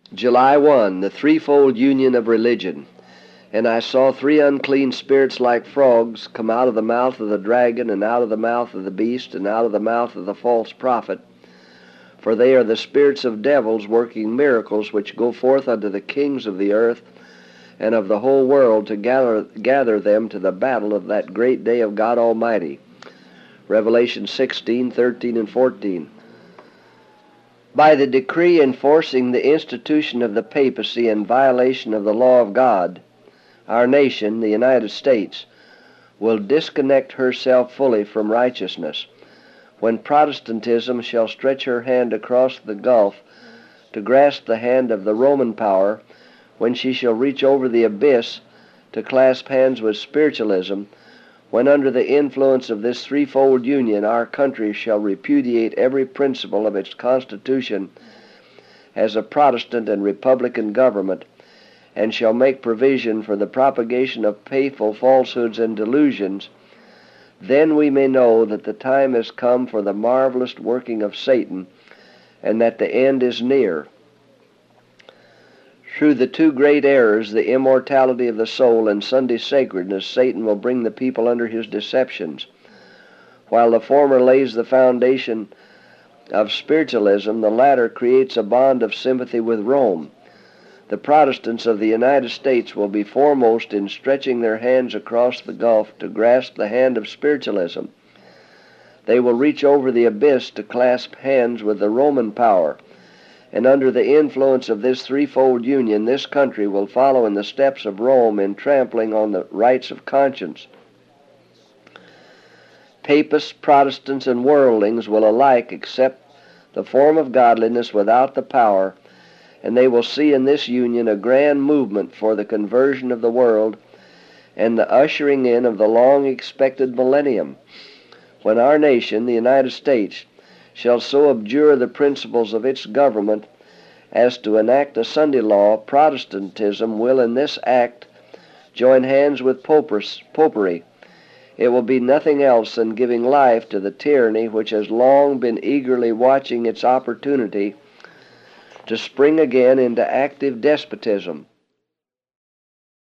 July 1, the threefold union of religion. And I saw three unclean spirits like frogs come out of the mouth of the dragon, and out of the mouth of the beast, and out of the mouth of the false prophet. For they are the spirits of devils working miracles, which go forth unto the kings of the earth and of the whole world to gather them to the battle of that great day of God Almighty. Revelation 16:13 and 14. By the decree enforcing the institution of the papacy in violation of the law of God, our nation, the United States, will disconnect herself fully from righteousness. When Protestantism shall stretch her hand across the gulf to grasp the hand of the Roman power, when she shall reach over the abyss to clasp hands with spiritualism, when under the influence of this threefold union our country shall repudiate every principle of its Constitution as a Protestant and Republican government, and shall make provision for the propagation of painful falsehoods and delusions, then we may know that the time has come for the marvelous working of Satan, and that the end is near. Through the two great errors, the immortality of the soul and Sunday sacredness, Satan will bring the people under his deceptions. While the former lays the foundation of spiritualism, the latter creates a bond of sympathy with Rome. The Protestants of the United States will be foremost in stretching their hands across the gulf to grasp the hand of spiritualism. They will reach over the abyss to clasp hands with the Roman power, and under the influence of this threefold union, this country will follow in the steps of Rome in trampling on the rights of conscience. Papists, Protestants, and worldlings will alike accept the form of godliness without the power, and they will see in this union a grand movement for the conversion of the world and the ushering in of the long-expected millennium, when our nation, the United States, shall so abjure the principles of its government as to enact a Sunday law. Protestantism will in this act join hands with popery. It will be nothing else than giving life to the tyranny which has long been eagerly watching its opportunity to spring again into active despotism.